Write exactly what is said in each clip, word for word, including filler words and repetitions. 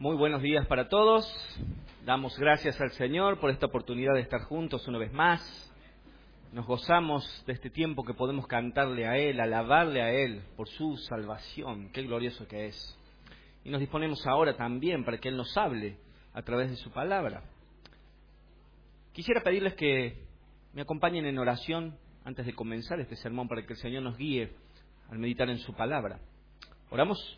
Muy buenos días para todos. Damos gracias al Señor por esta oportunidad de estar juntos una vez más. Nos gozamos de este tiempo que podemos cantarle a Él, alabarle a Él por su salvación. Qué glorioso que es. Y nos disponemos ahora también para que Él nos hable a través de su palabra. Quisiera pedirles que me acompañen en oración antes de comenzar este sermón para que el Señor nos guíe al meditar en su palabra. ¿Oramos?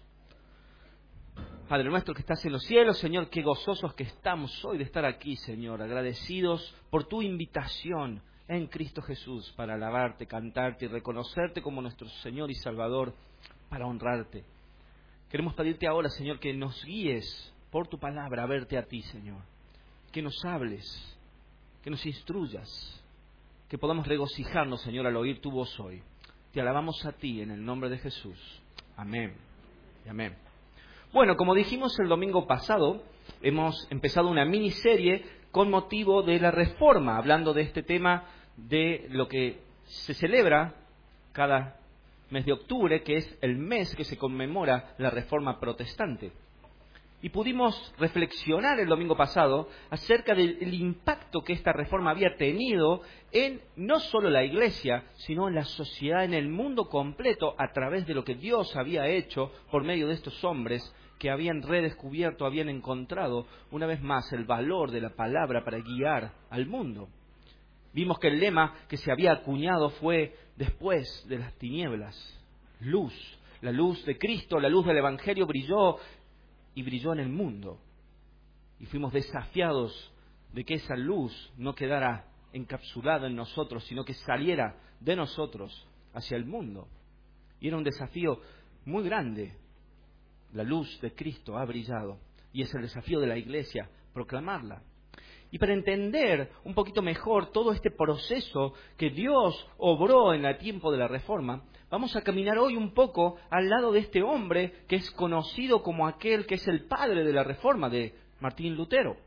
Padre nuestro que estás en los cielos, Señor, qué gozosos que estamos hoy de estar aquí, Señor, agradecidos por tu invitación en Cristo Jesús para alabarte, cantarte y reconocerte como nuestro Señor y Salvador, para honrarte. Queremos pedirte ahora, Señor, que nos guíes por tu palabra a verte a ti, Señor, que nos hables, que nos instruyas, que podamos regocijarnos, Señor, al oír tu voz hoy. Te alabamos a ti en el nombre de Jesús. Amén y amén. Bueno, como dijimos el domingo pasado, hemos empezado una miniserie con motivo de la Reforma, hablando de este tema de lo que se celebra cada mes de octubre, que es el mes que se conmemora la Reforma Protestante. Y pudimos reflexionar el domingo pasado acerca del impacto que esta reforma había tenido en no solo la Iglesia, sino en la sociedad, en el mundo completo, a través de lo que Dios había hecho por medio de estos hombres que habían redescubierto, habían encontrado una vez más el valor de la palabra para guiar al mundo. Vimos que el lema que se había acuñado fue después de las tinieblas, luz. La luz de Cristo, la luz del Evangelio brilló y brilló en el mundo. Y fuimos desafiados de que esa luz no quedara encapsulada en nosotros, sino que saliera de nosotros hacia el mundo. Y era un desafío muy grande. La luz de Cristo ha brillado y es el desafío de la Iglesia, proclamarla. Y para entender un poquito mejor todo este proceso que Dios obró en el tiempo de la Reforma, vamos a caminar hoy un poco al lado de este hombre que es conocido como aquel que es el padre de la Reforma, de Martín Lutero.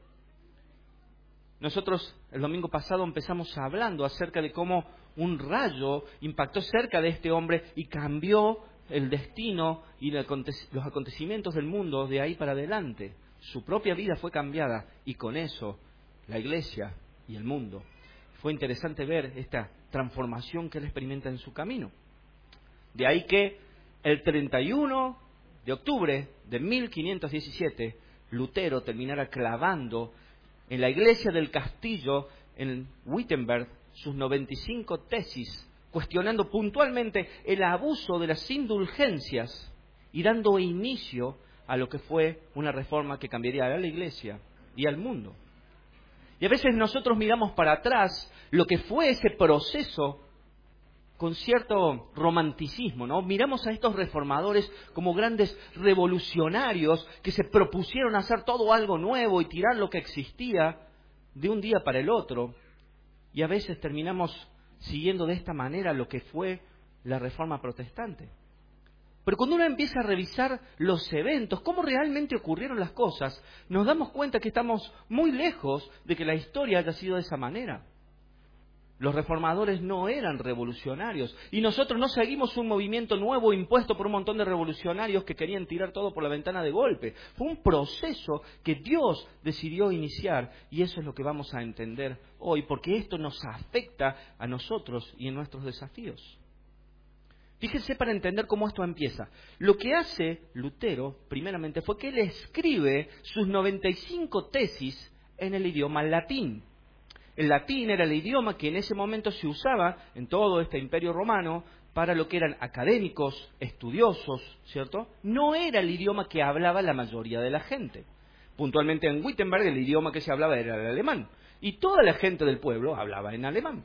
Nosotros el domingo pasado empezamos hablando acerca de cómo un rayo impactó cerca de este hombre y cambió el destino y los acontecimientos del mundo de ahí para adelante. Su propia vida fue cambiada y con eso la Iglesia y el mundo. Fue interesante ver esta transformación que él experimenta en su camino. De ahí que el treinta y uno de octubre de mil quinientos diecisiete, Lutero terminara clavando en la iglesia del castillo en Wittenberg sus noventa y cinco tesis, cuestionando puntualmente el abuso de las indulgencias y dando inicio a lo que fue una reforma que cambiaría a la iglesia y al mundo. Y a veces nosotros miramos para atrás lo que fue ese proceso con cierto romanticismo, ¿no? Miramos a estos reformadores como grandes revolucionarios que se propusieron hacer todo algo nuevo y tirar lo que existía de un día para el otro. Y a veces terminamos siguiendo de esta manera lo que fue la Reforma Protestante. Pero cuando uno empieza a revisar los eventos, cómo realmente ocurrieron las cosas, nos damos cuenta que estamos muy lejos de que la historia haya sido de esa manera. Los reformadores no eran revolucionarios y nosotros no seguimos un movimiento nuevo impuesto por un montón de revolucionarios que querían tirar todo por la ventana de golpe. Fue un proceso que Dios decidió iniciar y eso es lo que vamos a entender hoy, porque esto nos afecta a nosotros y en nuestros desafíos. Fíjense para entender cómo esto empieza. Lo que hace Lutero, primeramente, fue que él escribe sus noventa y cinco tesis en el idioma latín. El latín era el idioma que en ese momento se usaba en todo este imperio romano para lo que eran académicos, estudiosos, ¿cierto? No era el idioma que hablaba la mayoría de la gente. Puntualmente en Wittenberg el idioma que se hablaba era el alemán. Y toda la gente del pueblo hablaba en alemán.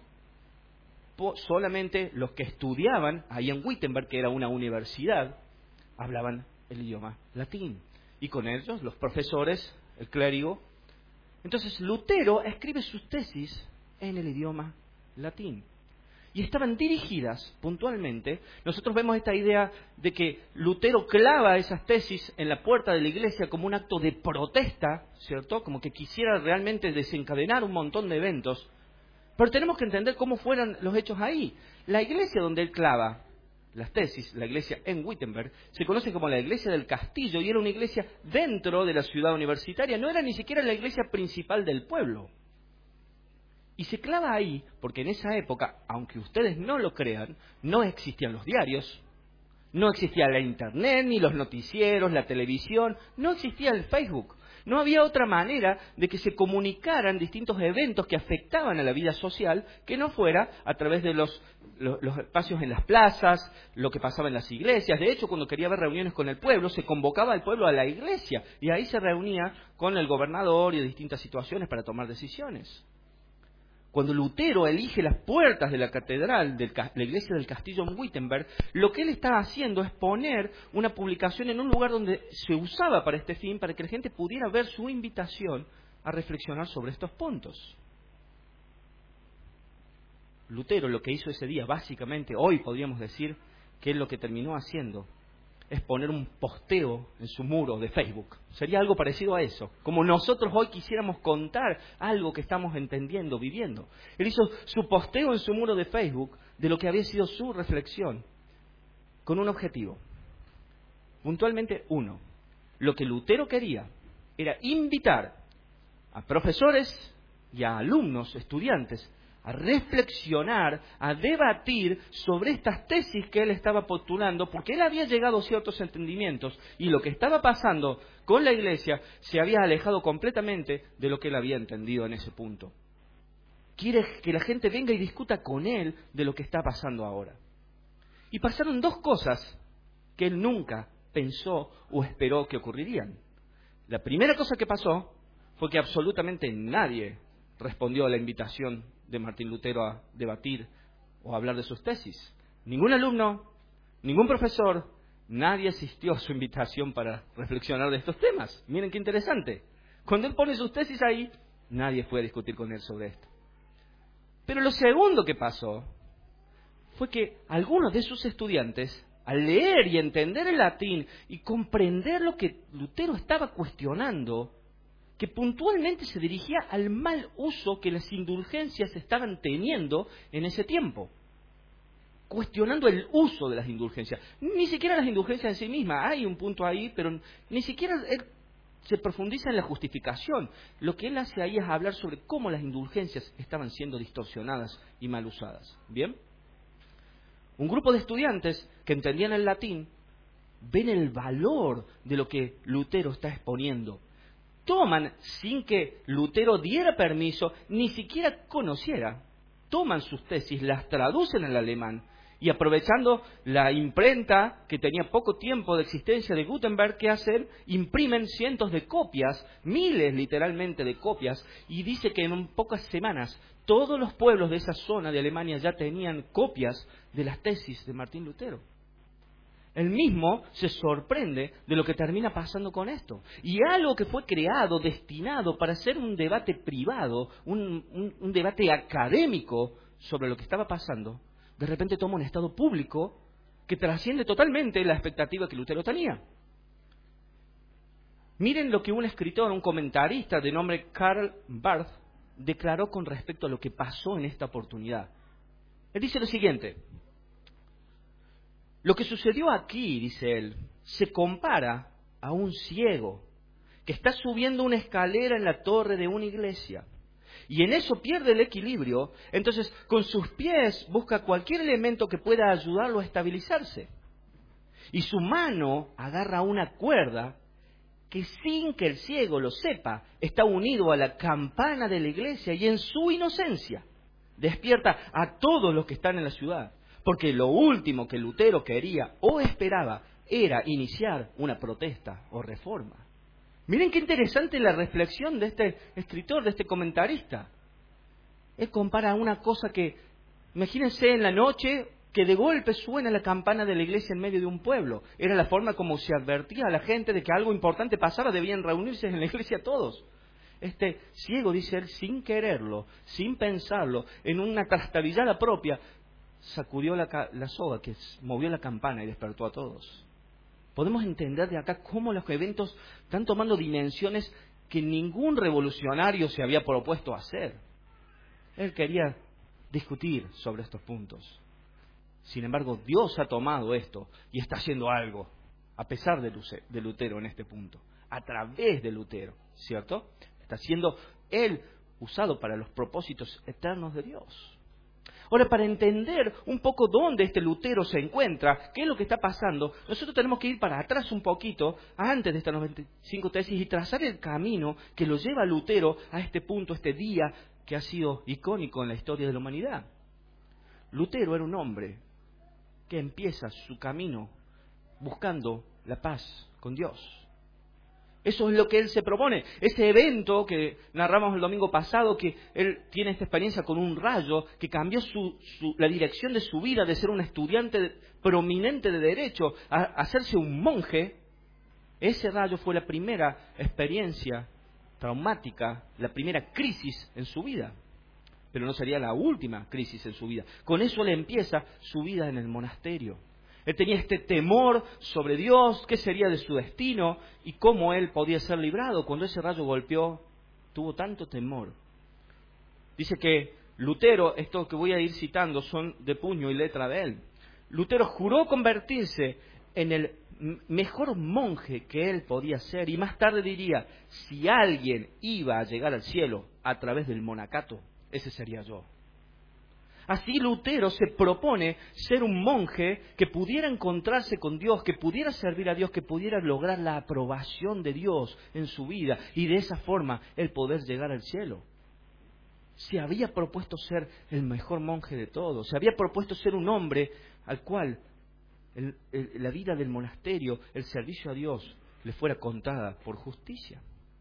Solamente los que estudiaban ahí en Wittenberg, que era una universidad, hablaban el idioma latín. Y con ellos los profesores, el clérigo. Entonces Lutero escribe sus tesis en el idioma latín. Y estaban dirigidas puntualmente. Nosotros vemos esta idea de que Lutero clava esas tesis en la puerta de la iglesia como un acto de protesta, ¿cierto? Como que quisiera realmente desencadenar un montón de eventos. Pero tenemos que entender cómo fueron los hechos ahí. La iglesia donde él clava las tesis, la iglesia en Wittenberg, se conoce como la iglesia del castillo y era una iglesia dentro de la ciudad universitaria, no era ni siquiera la iglesia principal del pueblo. Y se clava ahí porque en esa época, aunque ustedes no lo crean, no existían los diarios, no existía la internet, ni los noticieros, la televisión, no existía el Facebook. No había otra manera de que se comunicaran distintos eventos que afectaban a la vida social que no fuera a través de los, los, los espacios en las plazas, lo que pasaba en las iglesias. De hecho, cuando quería haber reuniones con el pueblo, se convocaba al pueblo a la iglesia y ahí se reunía con el gobernador y de distintas situaciones para tomar decisiones. Cuando Lutero elige las puertas de la catedral, de la iglesia del castillo en Wittenberg, lo que él está haciendo es poner una publicación en un lugar donde se usaba para este fin, para que la gente pudiera ver su invitación a reflexionar sobre estos puntos. Lutero lo que hizo ese día, básicamente, hoy podríamos decir que él lo que terminó haciendo es poner un posteo en su muro de Facebook. Sería algo parecido a eso. Como nosotros hoy quisiéramos contar algo que estamos entendiendo, viviendo. Él hizo su posteo en su muro de Facebook de lo que había sido su reflexión, con un objetivo. Puntualmente uno. Lo que Lutero quería era invitar a profesores y a alumnos, estudiantes, a reflexionar, a debatir sobre estas tesis que él estaba postulando, porque él había llegado a ciertos entendimientos y lo que estaba pasando con la iglesia se había alejado completamente de lo que él había entendido en ese punto. Quiere que la gente venga y discuta con él de lo que está pasando ahora. Y pasaron dos cosas que él nunca pensó o esperó que ocurrirían. La primera cosa que pasó fue que absolutamente nadie respondió a la invitación de Martín Lutero a debatir o a hablar de sus tesis. Ningún alumno, ningún profesor, nadie asistió a su invitación para reflexionar de estos temas. Miren qué interesante. Cuando él pone sus tesis ahí, nadie fue a discutir con él sobre esto. Pero lo segundo que pasó fue que algunos de sus estudiantes, al leer y entender el latín y comprender lo que Lutero estaba cuestionando, que puntualmente se dirigía al mal uso que las indulgencias estaban teniendo en ese tiempo. Cuestionando el uso de las indulgencias. Ni siquiera las indulgencias en sí mismas. Hay un punto ahí, pero ni siquiera él se profundiza en la justificación. Lo que él hace ahí es hablar sobre cómo las indulgencias estaban siendo distorsionadas y mal usadas. ¿Bien? Un grupo de estudiantes que entendían el latín ven el valor de lo que Lutero está exponiendo. Toman, sin que Lutero diera permiso, ni siquiera conociera, toman sus tesis, las traducen al alemán y aprovechando la imprenta que tenía poco tiempo de existencia de Gutenberg, ¿qué hacen? Imprimen cientos de copias, miles literalmente de copias, y dice que en pocas semanas todos los pueblos de esa zona de Alemania ya tenían copias de las tesis de Martín Lutero. Él mismo se sorprende de lo que termina pasando con esto. Y algo que fue creado, destinado para ser un debate privado, un, un, un debate académico sobre lo que estaba pasando, de repente toma un estado público que trasciende totalmente la expectativa que Lutero tenía. Miren lo que un escritor, un comentarista de nombre Karl Barth, declaró con respecto a lo que pasó en esta oportunidad. Él dice lo siguiente: lo que sucedió aquí, dice él, se compara a un ciego que está subiendo una escalera en la torre de una iglesia y en eso pierde el equilibrio, entonces con sus pies busca cualquier elemento que pueda ayudarlo a estabilizarse. Y su mano agarra una cuerda que sin que el ciego lo sepa está unido a la campana de la iglesia y en su inocencia despierta a todos los que están en la ciudad. Porque lo último que Lutero quería o esperaba era iniciar una protesta o reforma. Miren qué interesante la reflexión de este escritor, de este comentarista. Él compara una cosa que, imagínense en la noche, que de golpe suena la campana de la iglesia en medio de un pueblo. Era la forma como se advertía a la gente de que algo importante pasaba, debían reunirse en la iglesia todos. Este ciego, dice él, sin quererlo, sin pensarlo, en una trastabillada propia, sacudió la, la soga que movió la campana y despertó a todos. Podemos entender de acá cómo los eventos están tomando dimensiones que ningún revolucionario se había propuesto hacer. Él quería discutir sobre estos puntos. Sin embargo, Dios ha tomado esto y está haciendo algo, a pesar de de Lutero en este punto, a través de Lutero, ¿cierto? Está siendo Él usado para los propósitos eternos de Dios. Ahora, para entender un poco dónde este Lutero se encuentra, qué es lo que está pasando, nosotros tenemos que ir para atrás un poquito, antes de estas noventa y cinco tesis, y trazar el camino que lo lleva a Lutero a este punto, este día que ha sido icónico en la historia de la humanidad. Lutero era un hombre que empieza su camino buscando la paz con Dios. Eso es lo que él se propone. Ese evento que narramos el domingo pasado, que él tiene esta experiencia con un rayo que cambió su, su, la dirección de su vida de ser un estudiante prominente de derecho a, a hacerse un monje. Ese rayo fue la primera experiencia traumática, la primera crisis en su vida. Pero no sería la última crisis en su vida. Con eso le empieza su vida en el monasterio. Él tenía este temor sobre Dios, qué sería de su destino y cómo él podía ser librado. Cuando ese rayo golpeó, tuvo tanto temor. Dice que Lutero, esto que voy a ir citando son de puño y letra de él. Lutero juró convertirse en el mejor monje que él podía ser y más tarde diría, si alguien iba a llegar al cielo a través del monacato, ese sería yo. Así Lutero se propone ser un monje que pudiera encontrarse con Dios, que pudiera servir a Dios, que pudiera lograr la aprobación de Dios en su vida y de esa forma el poder llegar al cielo. Se había propuesto ser el mejor monje de todos, se había propuesto ser un hombre al cual el, el, la vida del monasterio, el servicio a Dios, le fuera contada por justicia.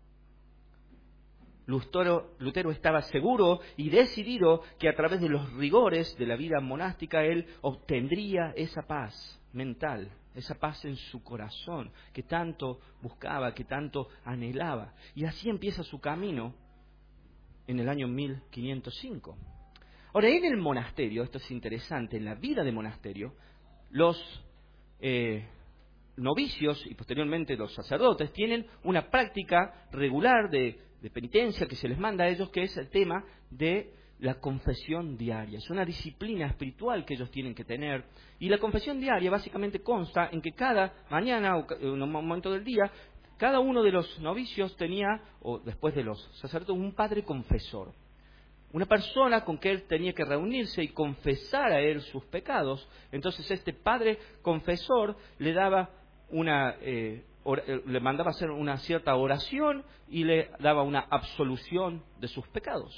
Lutero, Lutero estaba seguro y decidido que a través de los rigores de la vida monástica él obtendría esa paz mental, esa paz en su corazón que tanto buscaba, que tanto anhelaba. Y así empieza su camino en el año mil quinientos cinco. Ahora, en el monasterio, esto es interesante, en la vida de monasterio, los eh, novicios y posteriormente los sacerdotes tienen una práctica regular de de penitencia que se les manda a ellos, que es el tema de la confesión diaria. Es una disciplina espiritual que ellos tienen que tener. Y la confesión diaria básicamente consta en que cada mañana o en un momento del día, cada uno de los novicios tenía, o después de los sacerdotes, un padre confesor. Una persona con que él tenía que reunirse y confesar a él sus pecados. Entonces este padre confesor le daba una... Eh, le mandaba hacer una cierta oración y le daba una absolución de sus pecados.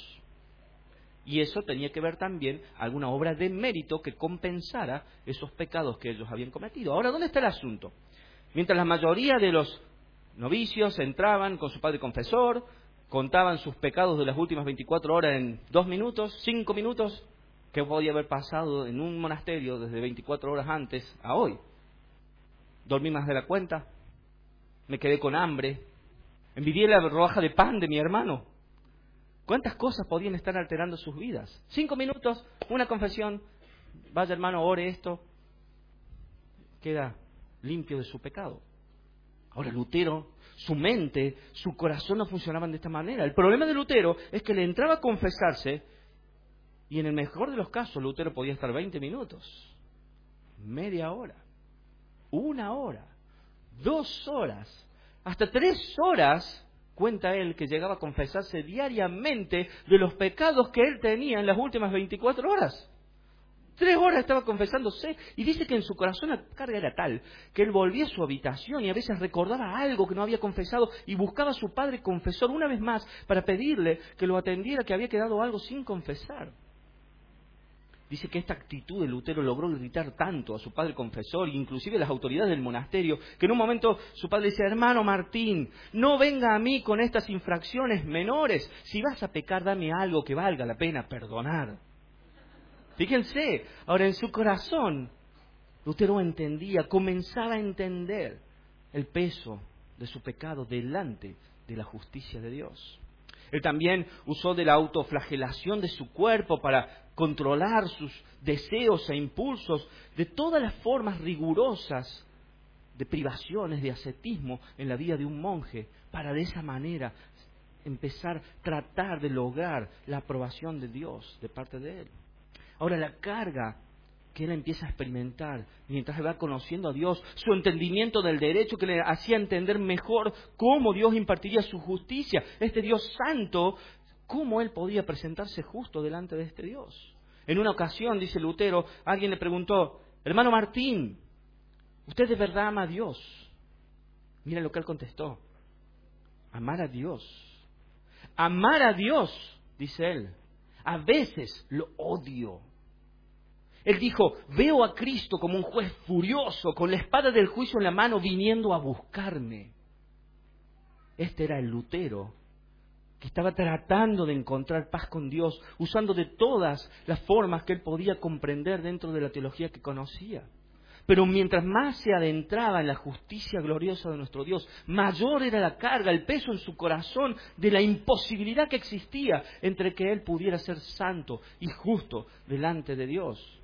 Y eso tenía que ver también alguna obra de mérito que compensara esos pecados que ellos habían cometido. Ahora, ¿dónde está el asunto? Mientras la mayoría de los novicios entraban con su padre confesor, contaban sus pecados de las últimas veinticuatro horas en dos minutos, cinco minutos, ¿qué podía haber pasado en un monasterio desde veinticuatro horas antes a hoy? ¿Dormí más de la cuenta? Me quedé con hambre, envidié la rodaja de pan de mi hermano. ¿Cuántas cosas podían estar alterando sus vidas? Cinco minutos, una confesión, vaya hermano, ore esto, queda limpio de su pecado. Ahora Lutero, su mente, su corazón no funcionaban de esta manera. El problema de Lutero es que le entraba a confesarse y en el mejor de los casos Lutero podía estar veinte minutos, media hora, una hora, dos horas, hasta tres horas, cuenta él, que llegaba a confesarse diariamente de los pecados que él tenía en las últimas veinticuatro horas. Tres horas estaba confesándose y dice que en su corazón la carga era tal que él volvía a su habitación y a veces recordaba algo que no había confesado y buscaba a su padre confesor una vez más para pedirle que lo atendiera, que había quedado algo sin confesar. Dice que esta actitud de Lutero logró irritar tanto a su padre confesor, inclusive a las autoridades del monasterio, que en un momento su padre dice: hermano Martín, no venga a mí con estas infracciones menores. Si vas a pecar, dame algo que valga la pena perdonar. Fíjense, ahora en su corazón, Lutero entendía, comenzaba a entender el peso de su pecado delante de la justicia de Dios. Él también usó de la autoflagelación de su cuerpo para controlar sus deseos e impulsos, de todas las formas rigurosas de privaciones, de ascetismo en la vida de un monje, para de esa manera empezar a tratar de lograr la aprobación de Dios de parte de él. Ahora, la carga que él empieza a experimentar mientras va conociendo a Dios, su entendimiento del derecho que le hacía entender mejor cómo Dios impartiría su justicia, este Dios santo, cómo él podía presentarse justo delante de este Dios. En una ocasión, dice Lutero, alguien le preguntó: hermano Martín, ¿usted de verdad ama a Dios? Mira lo que él contestó: amar a Dios. Amar a Dios, dice él, a veces lo odio. Él dijo: veo a Cristo como un juez furioso, con la espada del juicio en la mano, viniendo a buscarme. Este era el Lutero, que estaba tratando de encontrar paz con Dios, usando de todas las formas que él podía comprender dentro de la teología que conocía. Pero mientras más se adentraba en la justicia gloriosa de nuestro Dios, mayor era la carga, el peso en su corazón de la imposibilidad que existía entre que él pudiera ser santo y justo delante de Dios.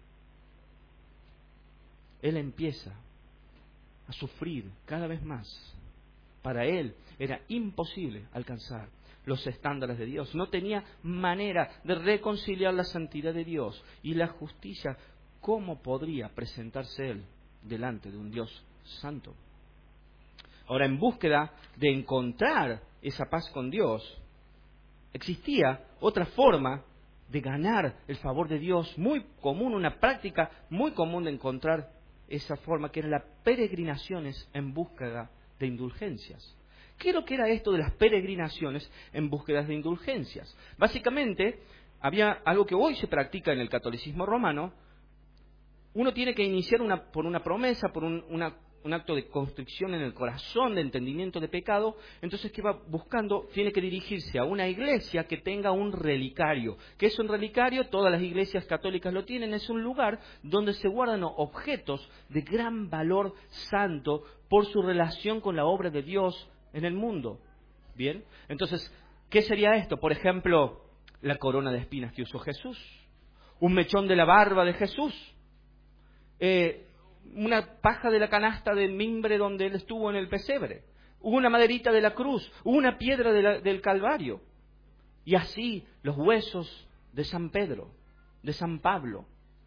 Él empieza a sufrir cada vez más. Para él era imposible alcanzar los estándares de Dios. No tenía manera de reconciliar la santidad de Dios y la justicia. ¿Cómo podría presentarse él delante de un Dios santo? Ahora, en búsqueda de encontrar esa paz con Dios, existía otra forma de ganar el favor de Dios, muy común, una práctica muy común de encontrar esa forma, que eran las peregrinaciones en búsqueda de indulgencias. ¿Qué es lo que era esto de las peregrinaciones en búsqueda de indulgencias? Básicamente, había algo que hoy se practica en el catolicismo romano. Uno tiene que iniciar una, por una promesa, por un, una, un acto de constricción en el corazón, de entendimiento de pecado. Entonces, ¿qué va buscando? Tiene que dirigirse a una iglesia que tenga un relicario. ¿Qué es un relicario? Todas las iglesias católicas lo tienen. Es un lugar donde se guardan objetos de gran valor santo por su relación con la obra de Dios en el mundo. ¿Bien? Entonces, ¿qué sería esto? Por ejemplo, la corona de espinas que usó Jesús. Un mechón de la barba de Jesús. Eh, una paja de la canasta de mimbre donde él estuvo en el pesebre, una maderita de la cruz, una piedra de la, del Calvario, y así los huesos de San Pedro, de San Pablo.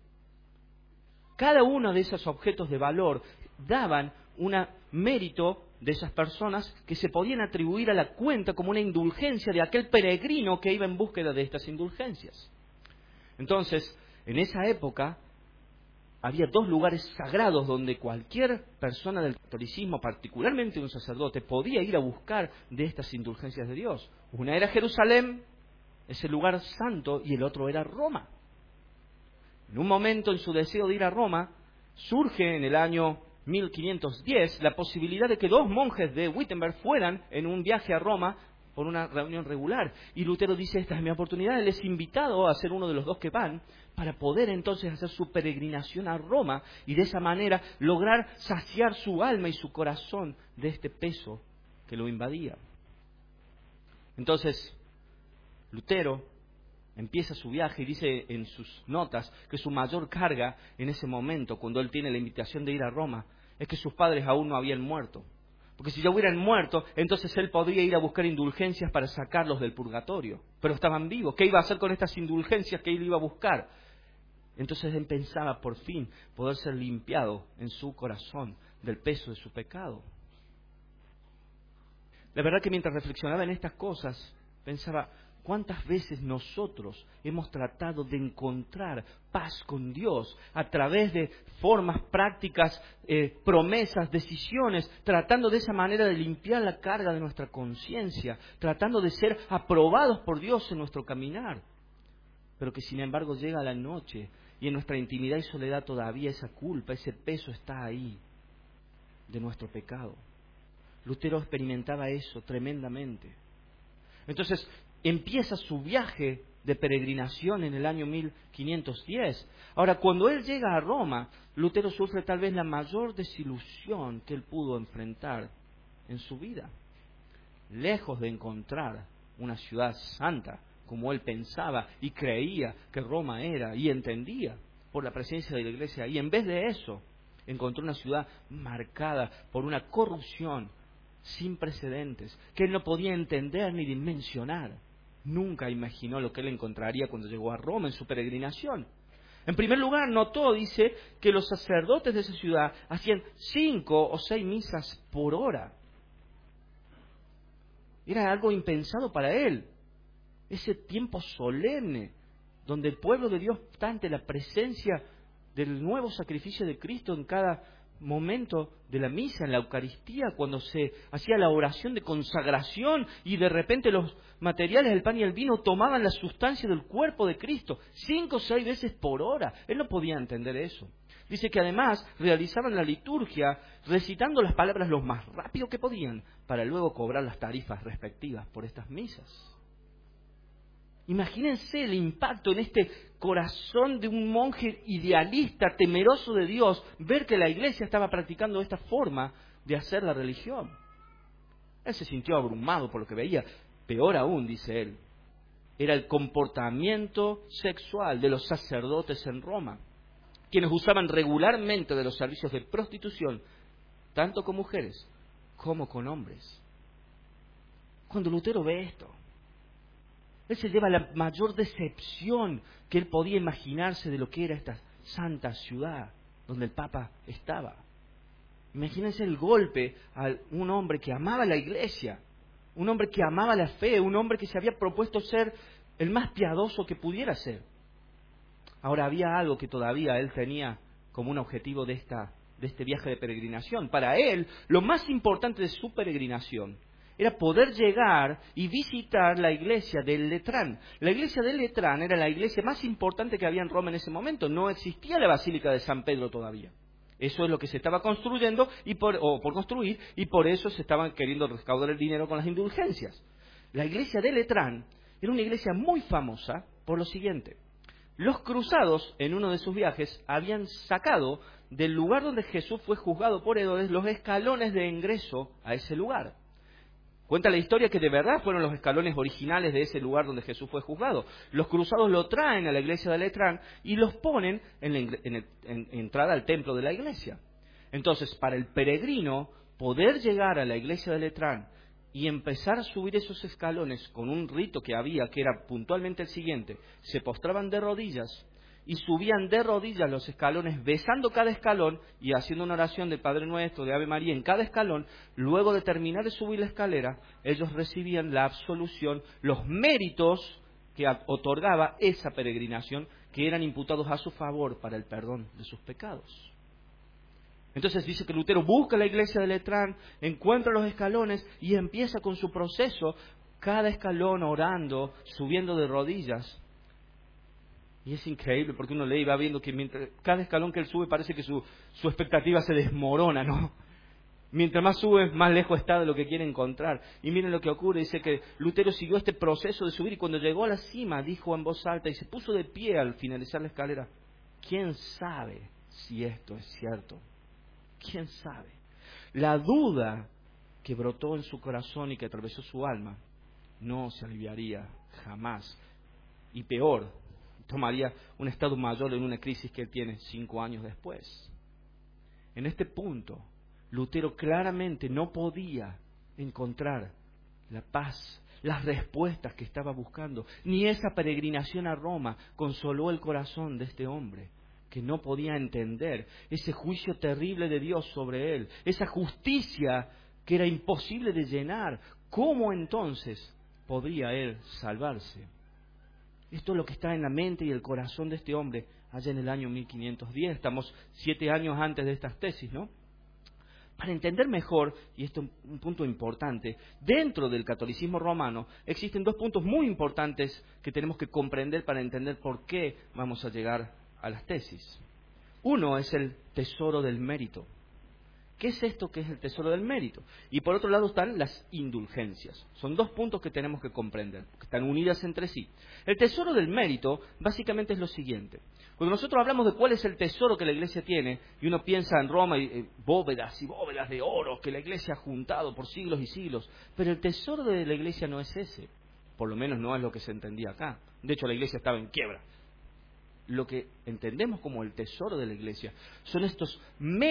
Cada uno de esos objetos de valor daban un mérito de esas personas que se podían atribuir a la cuenta como una indulgencia de aquel peregrino que iba en búsqueda de estas indulgencias. Entonces, en esa época había dos lugares sagrados donde cualquier persona del catolicismo, particularmente un sacerdote, podía ir a buscar de estas indulgencias de Dios. Una era Jerusalén, ese lugar santo, y el otro era Roma. En un momento, en su deseo de ir a Roma, surge en el año mil quinientos diez la posibilidad de que dos monjes de Wittenberg fueran en un viaje a Roma por una reunión regular. Y Lutero dice: esta es mi oportunidad. Él es invitado a ser uno de los dos que van, para poder entonces hacer su peregrinación a Roma y de esa manera lograr saciar su alma y su corazón de este peso que lo invadía. Entonces, Lutero empieza su viaje y dice en sus notas que su mayor carga en ese momento, cuando él tiene la invitación de ir a Roma, es que sus padres aún no habían muerto. Porque si ya hubieran muerto, entonces él podría ir a buscar indulgencias para sacarlos del purgatorio. Pero estaban vivos. ¿Qué iba a hacer con estas indulgencias que él iba a buscar? Entonces él pensaba por fin poder ser limpiado en su corazón del peso de su pecado. La verdad que mientras reflexionaba en estas cosas, pensaba: ¿cuántas veces nosotros hemos tratado de encontrar paz con Dios a través de formas prácticas, eh, promesas, decisiones, tratando de esa manera de limpiar la carga de nuestra conciencia, tratando de ser aprobados por Dios en nuestro caminar? Pero que sin embargo llega la noche y en nuestra intimidad y soledad todavía esa culpa, ese peso está ahí de nuestro pecado. Lutero experimentaba eso tremendamente. Entonces empieza su viaje de peregrinación en el año mil quinientos diez. Ahora, cuando él llega a Roma, Lutero sufre tal vez la mayor desilusión que él pudo enfrentar en su vida. Lejos de encontrar una ciudad santa, como él pensaba y creía que Roma era y entendía por la presencia de la iglesia, y en vez de eso, encontró una ciudad marcada por una corrupción sin precedentes, que él no podía entender ni dimensionar. Nunca imaginó lo que él encontraría cuando llegó a Roma en su peregrinación. En primer lugar, notó, dice, que los sacerdotes de esa ciudad hacían cinco o seis misas por hora. Era algo impensado para él. Ese tiempo solemne, donde el pueblo de Dios está ante la presencia del nuevo sacrificio de Cristo en cada momento de la misa, en la Eucaristía, cuando se hacía la oración de consagración y de repente los materiales, el pan y el vino, tomaban la sustancia del cuerpo de Cristo, cinco o seis veces por hora. Él no podía entender eso. Dice que además realizaban la liturgia recitando las palabras lo más rápido que podían para luego cobrar las tarifas respectivas por estas misas. Imagínense el impacto en este corazón de un monje idealista, temeroso de Dios, ver que la iglesia estaba practicando esta forma de hacer la religión. Él se sintió abrumado por lo que veía. Peor aún, dice él, era el comportamiento sexual de los sacerdotes en Roma, quienes usaban regularmente de los servicios de prostitución, tanto con mujeres como con hombres. Cuando Lutero ve esto, él se lleva la mayor decepción que él podía imaginarse de lo que era esta santa ciudad donde el Papa estaba. Imagínense el golpe a un hombre que amaba la iglesia, un hombre que amaba la fe, un hombre que se había propuesto ser el más piadoso que pudiera ser. Ahora había algo que todavía él tenía como un objetivo de, esta, de este viaje de peregrinación. Para él, lo más importante de su peregrinación era poder llegar y visitar la iglesia del Letrán. La iglesia del Letrán era la iglesia más importante que había en Roma en ese momento. No existía la Basílica de San Pedro todavía. Eso es lo que se estaba construyendo y por, o por construir, y por eso se estaban queriendo recaudar el dinero con las indulgencias. La iglesia del Letrán era una iglesia muy famosa por lo siguiente. Los cruzados, en uno de sus viajes, habían sacado del lugar donde Jesús fue juzgado por Herodes los escalones de ingreso a ese lugar. Cuenta la historia que de verdad fueron los escalones originales de ese lugar donde Jesús fue juzgado. Los cruzados lo traen a la iglesia de Letrán y los ponen en la en el, en, en entrada al templo de la iglesia. Entonces, para el peregrino, poder llegar a la iglesia de Letrán y empezar a subir esos escalones con un rito que había, que era puntualmente el siguiente: se postraban de rodillas y subían de rodillas los escalones, besando cada escalón y haciendo una oración de Padre Nuestro, de Ave María en cada escalón. Luego de terminar de subir la escalera, ellos recibían la absolución, los méritos que otorgaba esa peregrinación, que eran imputados a su favor para el perdón de sus pecados. Entonces dice que Lutero busca la iglesia de Letrán, encuentra los escalones y empieza con su proceso, cada escalón orando, subiendo de rodillas. Y es increíble porque uno lee y va viendo que mientras cada escalón que él sube parece que su, su expectativa se desmorona, ¿no? Mientras más sube, más lejos está de lo que quiere encontrar. Y miren lo que ocurre, dice que Lutero siguió este proceso de subir y cuando llegó a la cima dijo en voz alta y se puso de pie al finalizar la escalera: ¿quién sabe si esto es cierto? ¿Quién sabe? La duda que brotó en su corazón y que atravesó su alma no se aliviaría jamás. Y peor, tomaría un estado mayor en una crisis que él tiene cinco años después. En este punto, Lutero claramente no podía encontrar la paz, las respuestas que estaba buscando. Ni esa peregrinación a Roma consoló el corazón de este hombre, que no podía entender ese juicio terrible de Dios sobre él, esa justicia que era imposible de llenar. ¿Cómo entonces podría él salvarse? Esto es lo que está en la mente y el corazón de este hombre allá en el año mil quinientos diez. Estamos siete años antes de estas tesis, ¿no? Para entender mejor, y esto es un punto importante, dentro del catolicismo romano existen dos puntos muy importantes que tenemos que comprender para entender por qué vamos a llegar a las tesis. Uno es el tesoro del mérito. ¿Qué es esto que es el tesoro del mérito? Y por otro lado están las indulgencias. Son dos puntos que tenemos que comprender, que están unidas entre sí. El tesoro del mérito básicamente es lo siguiente. Cuando nosotros hablamos de cuál es el tesoro que la iglesia tiene, y uno piensa en Roma y eh, bóvedas y bóvedas de oro que la iglesia ha juntado por siglos y siglos, pero el tesoro de la iglesia no es ese. Por lo menos no es lo que se entendía acá. De hecho, la iglesia estaba en quiebra. Lo que entendemos como el tesoro de la iglesia son estos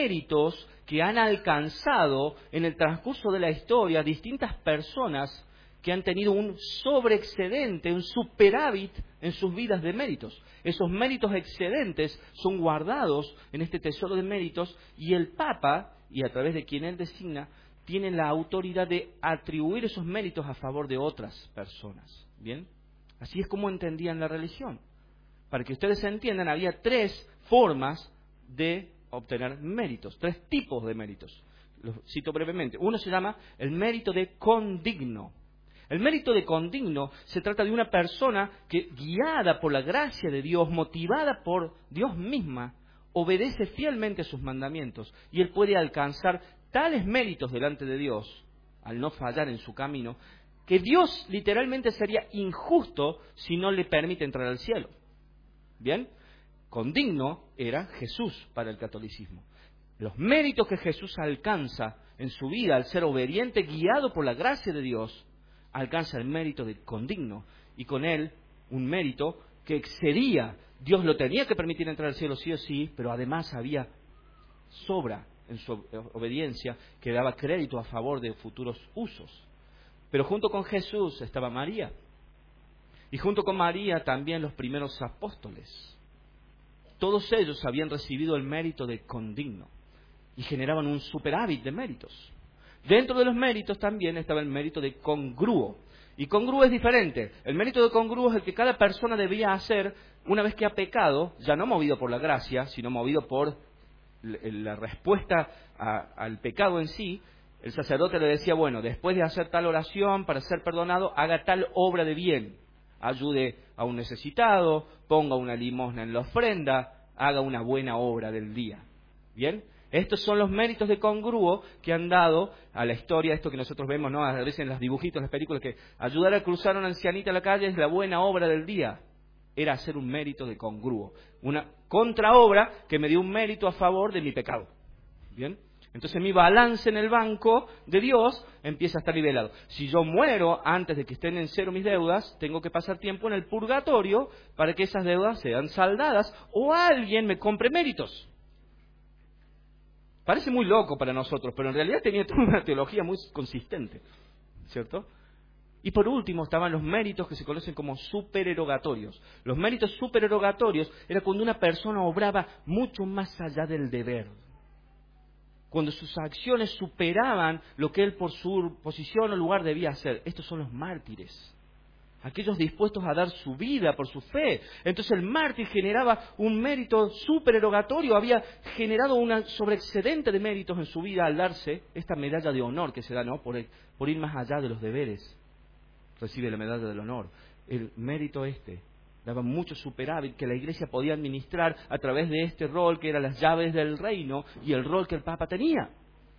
méritos que han alcanzado en el transcurso de la historia distintas personas que han tenido un sobreexcedente, un superávit en sus vidas de méritos. Esos méritos excedentes son guardados en este tesoro de méritos y el Papa, y a través de quien él designa, tiene la autoridad de atribuir esos méritos a favor de otras personas. ¿Bien? Así es como entendían la religión. Para que ustedes entiendan, había tres formas de obtener méritos, tres tipos de méritos. Los cito brevemente. Uno se llama el mérito de condigno. El mérito de condigno se trata de una persona que, guiada por la gracia de Dios, motivada por Dios misma, obedece fielmente sus mandamientos y él puede alcanzar tales méritos delante de Dios, al no fallar en su camino, que Dios literalmente sería injusto si no le permite entrar al cielo. ¿Bien? Condigno era Jesús para el catolicismo. Los méritos que Jesús alcanza en su vida al ser obediente, guiado por la gracia de Dios, alcanza el mérito de condigno, y con él un mérito que excedía. Dios lo tenía que permitir entrar al cielo sí o sí, pero además había sobra en su obediencia que daba crédito a favor de futuros usos. Pero junto con Jesús estaba María, y junto con María también los primeros apóstoles. Todos ellos habían recibido el mérito de condigno y generaban un superávit de méritos. Dentro de los méritos también estaba el mérito de congruo. Y congruo es diferente. El mérito de congruo es el que cada persona debía hacer una vez que ha pecado, ya no movido por la gracia, sino movido por la respuesta a, al pecado en sí. El sacerdote le decía, bueno, después de hacer tal oración para ser perdonado, haga tal obra de bien. Ayude a un necesitado, ponga una limosna en la ofrenda, haga una buena obra del día. ¿Bien? Estos son los méritos de congruo que han dado a la historia, esto que nosotros vemos, ¿no? A veces en los dibujitos, en las películas, que ayudar a cruzar a una ancianita a la calle es la buena obra del día. Era hacer un mérito de congruo. Una contraobra que me dio un mérito a favor de mi pecado. ¿Bien? Entonces mi balance en el banco de Dios empieza a estar nivelado. Si yo muero antes de que estén en cero mis deudas, tengo que pasar tiempo en el purgatorio para que esas deudas sean saldadas o alguien me compre méritos. Parece muy loco para nosotros, pero en realidad tenía toda una teología muy consistente, ¿cierto? Y por último estaban los méritos que se conocen como supererogatorios. Los méritos supererogatorios era cuando una persona obraba mucho más allá del deber. Cuando sus acciones superaban lo que él por su posición o lugar debía hacer. Estos son los mártires. Aquellos dispuestos a dar su vida por su fe. Entonces el mártir generaba un mérito supererogatorio, había generado un sobreexcedente de méritos en su vida al darse esta medalla de honor que se da, ¿no? Por, el, por ir más allá de los deberes. Recibe la medalla del honor. El mérito este daba mucho superávit que la Iglesia podía administrar a través de este rol que eran las llaves del reino y el rol que el Papa tenía.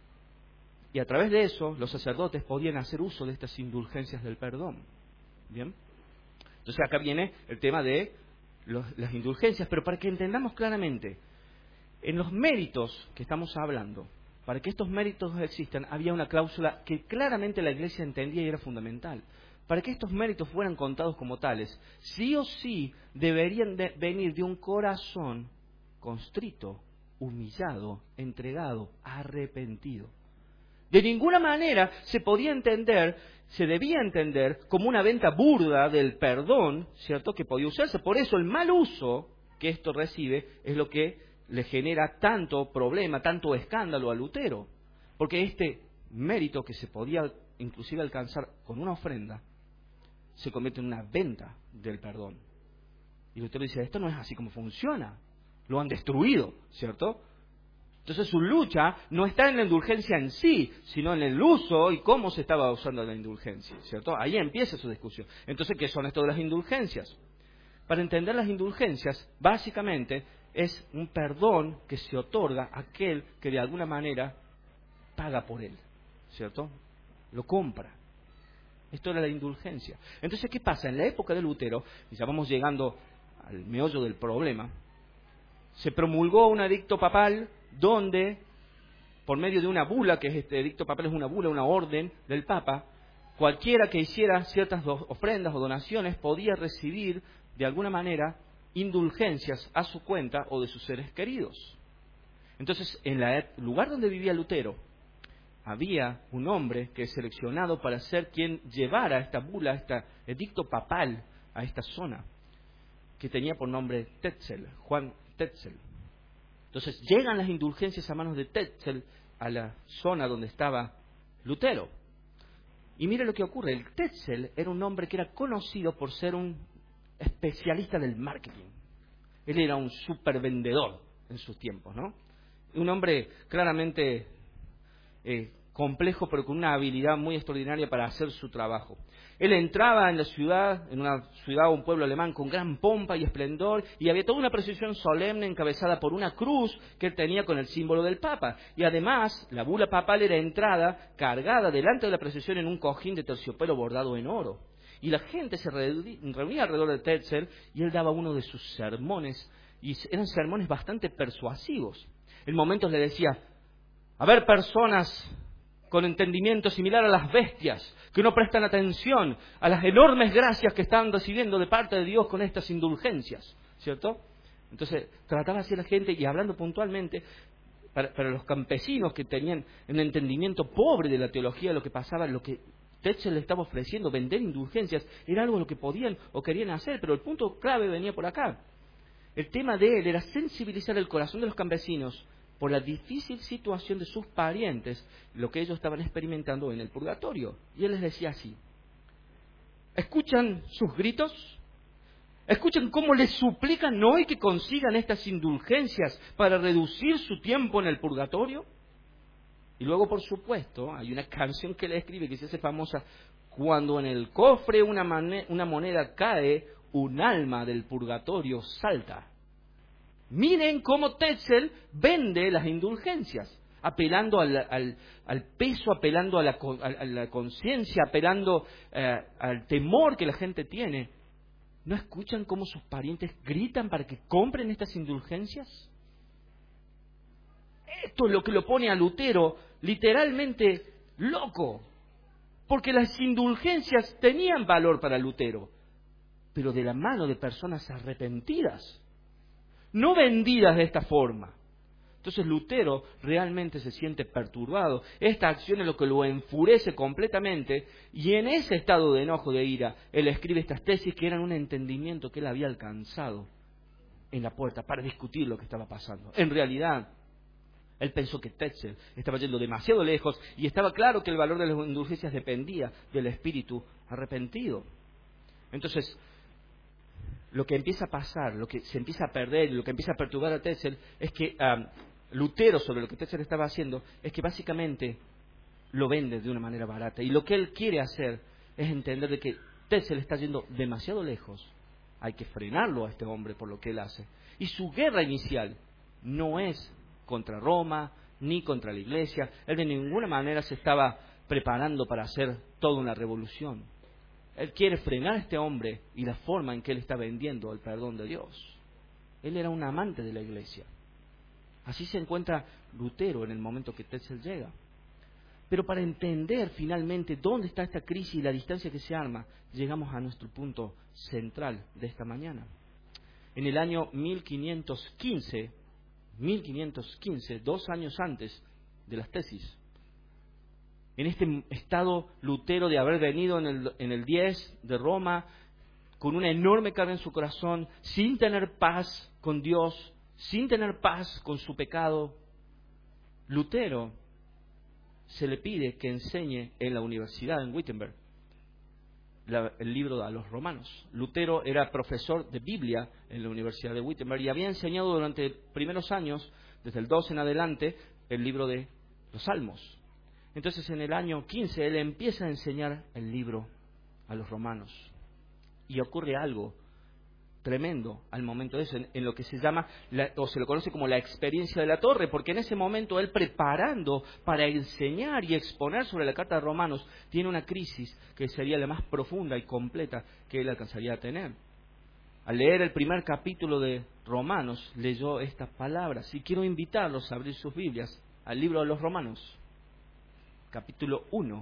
Y a través de eso los sacerdotes podían hacer uso de estas indulgencias del perdón. ¿Bien? Entonces acá viene el tema de los, las indulgencias, pero para que entendamos claramente, en los méritos que estamos hablando, para que estos méritos existan, había una cláusula que claramente la Iglesia entendía y era fundamental. Para que estos méritos fueran contados como tales, sí o sí deberían de venir de un corazón constrito, humillado, entregado, arrepentido. De ninguna manera se podía entender, se debía entender como una venta burda del perdón, ¿cierto?, que podía usarse. Por eso el mal uso que esto recibe es lo que le genera tanto problema, tanto escándalo a Lutero. Porque este mérito que se podía inclusive alcanzar con una ofrenda, se convierte en una venta del perdón. Y Lutero dice, esto no es así como funciona. Lo han destruido, ¿cierto? Entonces su lucha no está en la indulgencia en sí, sino en el uso y cómo se estaba usando la indulgencia, ¿cierto? Ahí empieza su discusión. Entonces, ¿qué son esto de las indulgencias? Para entender las indulgencias, básicamente es un perdón que se otorga a aquel que de alguna manera paga por él, ¿cierto? Lo compra. Esto era la indulgencia. Entonces, ¿qué pasa? En la época de Lutero, y ya vamos llegando al meollo del problema, se promulgó un edicto papal donde, por medio de una bula, que es este edicto papal es una bula, una orden del Papa, cualquiera que hiciera ciertas ofrendas o donaciones podía recibir, de alguna manera, indulgencias a su cuenta o de sus seres queridos. Entonces, en el lugar donde vivía Lutero, había un hombre que es seleccionado para ser quien llevara esta bula, este edicto papal a esta zona, que tenía por nombre Tetzel, Juan Tetzel. Entonces llegan las indulgencias a manos de Tetzel a la zona donde estaba Lutero. Y mire lo que ocurre, el Tetzel era un hombre que era conocido por ser un especialista del marketing. Él era un supervendedor en sus tiempos, ¿no? Un hombre claramente eh, complejo, pero con una habilidad muy extraordinaria para hacer su trabajo. Él entraba en la ciudad, en una ciudad o un pueblo alemán, con gran pompa y esplendor, y había toda una procesión solemne encabezada por una cruz que él tenía con el símbolo del Papa. Y además, la bula papal era entrada, cargada delante de la procesión en un cojín de terciopelo bordado en oro. Y la gente se reunía alrededor de Tetzel, y él daba uno de sus sermones, y eran sermones bastante persuasivos. En momentos le decía: a ver, personas con entendimiento similar a las bestias, que no prestan atención a las enormes gracias que están recibiendo de parte de Dios con estas indulgencias, ¿cierto? Entonces, trataba así a la gente y hablando puntualmente para, para los campesinos que tenían un entendimiento pobre de la teología de lo que pasaba, lo que Tetzel le estaba ofreciendo, vender indulgencias, era algo lo que podían o querían hacer, pero el punto clave venía por acá. El tema de él era sensibilizar el corazón de los campesinos por la difícil situación de sus parientes, lo que ellos estaban experimentando en el purgatorio. Y él les decía así: ¿escuchan sus gritos? ¿Escuchan cómo les suplican hoy que consigan estas indulgencias para reducir su tiempo en el purgatorio? Y luego, por supuesto, hay una canción que él escribe que se hace famosa: cuando en el cofre una, mane- una moneda cae, un alma del purgatorio salta. Miren cómo Tetzel vende las indulgencias, apelando al, al, al peso, apelando a la, a la conciencia, apelando eh, al temor que la gente tiene. ¿No escuchan cómo sus parientes gritan para que compren estas indulgencias? Esto es lo que lo pone a Lutero literalmente loco, porque las indulgencias tenían valor para Lutero, pero de la mano de personas arrepentidas, no vendidas de esta forma. Entonces Lutero realmente se siente perturbado. Esta acción es lo que lo enfurece completamente, y en ese estado de enojo, de ira, él escribe estas tesis que eran un entendimiento que él había alcanzado en la puerta para discutir lo que estaba pasando. En realidad, él pensó que Tetzel estaba yendo demasiado lejos, y estaba claro que el valor de las indulgencias dependía del espíritu arrepentido. Entonces, lo que empieza a pasar, lo que se empieza a perder, lo que empieza a perturbar a Tetzel, es que um, Lutero, sobre lo que Tetzel estaba haciendo, es que básicamente lo vende de una manera barata. Y lo que él quiere hacer es entender de que Tetzel está yendo demasiado lejos. Hay que frenarlo a este hombre por lo que él hace. Y su guerra inicial no es contra Roma, ni contra la Iglesia. Él de ninguna manera se estaba preparando para hacer toda una revolución. Él quiere frenar a este hombre y la forma en que él está vendiendo el perdón de Dios. Él era un amante de la Iglesia. Así se encuentra Lutero en el momento que Tetzel llega. Pero para entender finalmente dónde está esta crisis y la distancia que se arma, llegamos a nuestro punto central de esta mañana. En el año mil quinientos quince, mil quinientos quince, dos años antes de las tesis, en este estado Lutero de haber venido en el, en el diez de Roma, con una enorme carga en su corazón, sin tener paz con Dios, sin tener paz con su pecado, Lutero se le pide que enseñe en la universidad en Wittenberg la, el libro a los romanos. Lutero era profesor de Biblia en la Universidad de Wittenberg y había enseñado durante primeros años, desde el doce en adelante, el libro de los Salmos. Entonces, en el año quince, él empieza a enseñar el libro a los romanos. Y ocurre algo tremendo al momento de eso, en, en lo que se llama, la, o se lo conoce como la experiencia de la torre, porque en ese momento él, preparando para enseñar y exponer sobre la carta de Romanos, tiene una crisis que sería la más profunda y completa que él alcanzaría a tener. Al leer el primer capítulo de Romanos, leyó estas palabras, y quiero invitarlos a abrir sus Biblias al libro de los Romanos, capítulo uno,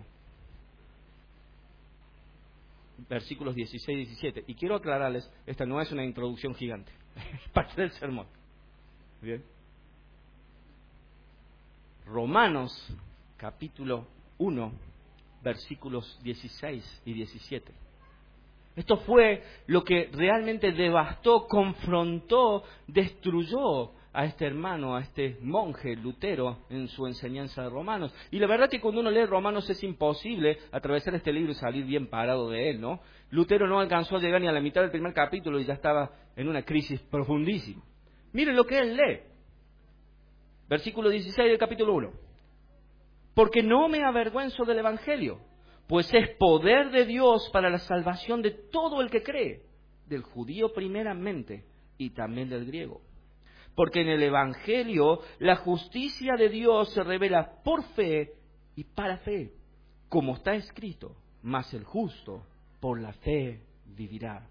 versículos dieciséis y diecisiete. Y quiero aclararles, esta no es una introducción gigante, es parte del sermón. Bien. Romanos capítulo uno, versículos dieciséis y diecisiete. Esto fue lo que realmente devastó, confrontó, destruyó a este hermano, a este monje Lutero en su enseñanza de Romanos. Y la verdad que cuando uno lee Romanos es imposible atravesar este libro y salir bien parado de él, ¿no? Lutero no alcanzó a llegar ni a la mitad del primer capítulo y ya estaba en una crisis profundísima. Miren lo que él lee. Versículo dieciséis del capítulo uno. Porque no me avergüenzo del Evangelio, pues es poder de Dios para la salvación de todo el que cree, del judío primeramente y también del griego. Porque en el Evangelio la justicia de Dios se revela por fe y para fe, como está escrito, mas el justo por la fe vivirá.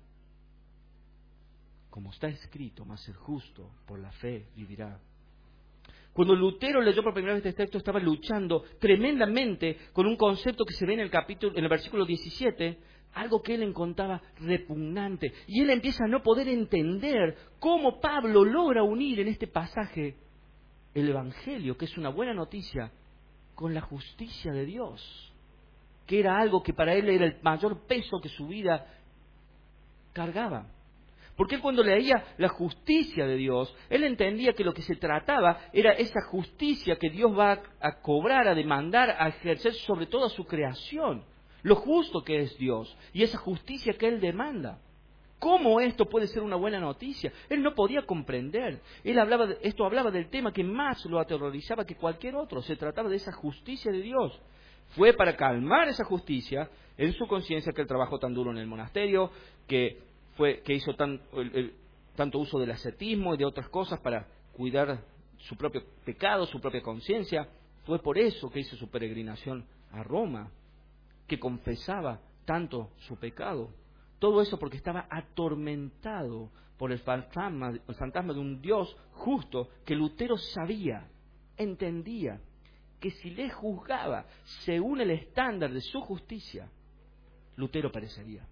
Como está escrito, mas el justo por la fe vivirá. Cuando Lutero leyó por primera vez este texto, estaba luchando tremendamente con un concepto que se ve en el capítulo, en el versículo diecisiete, algo que él encontraba repugnante. Y él empieza a no poder entender cómo Pablo logra unir en este pasaje el Evangelio, que es una buena noticia, con la justicia de Dios, que era algo que para él era el mayor peso que su vida cargaba. Porque él cuando leía la justicia de Dios, él entendía que lo que se trataba era esa justicia que Dios va a cobrar, a demandar, a ejercer sobre toda su creación. Lo justo que es Dios y esa justicia que él demanda. ¿Cómo esto puede ser una buena noticia? Él no podía comprender. Él hablaba de, esto hablaba del tema que más lo aterrorizaba que cualquier otro. Se trataba de esa justicia de Dios. Fue para calmar esa justicia en su conciencia que él trabajó tan duro en el monasterio, que fue que hizo tan, el, el, tanto uso del ascetismo y de otras cosas para cuidar su propio pecado, su propia conciencia. Fue por eso que hizo su peregrinación a Roma, que confesaba tanto su pecado. Todo eso porque estaba atormentado por el fantasma, el fantasma de un Dios justo que Lutero sabía, entendía, que si le juzgaba según el estándar de su justicia, Lutero perecería.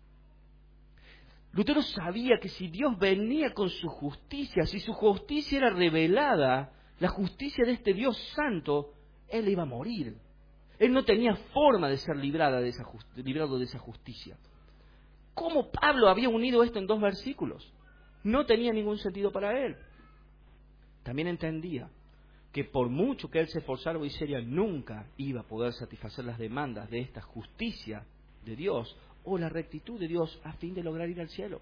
Lutero sabía que si Dios venía con su justicia, si su justicia era revelada, la justicia de este Dios santo, él iba a morir. Él no tenía forma de ser librada de esa just- librado de esa justicia. ¿Cómo Pablo había unido esto en dos versículos? No tenía ningún sentido para él. También entendía que por mucho que él se esforzara o hiciera, nunca iba a poder satisfacer las demandas de esta justicia de Dios o la rectitud de Dios a fin de lograr ir al cielo.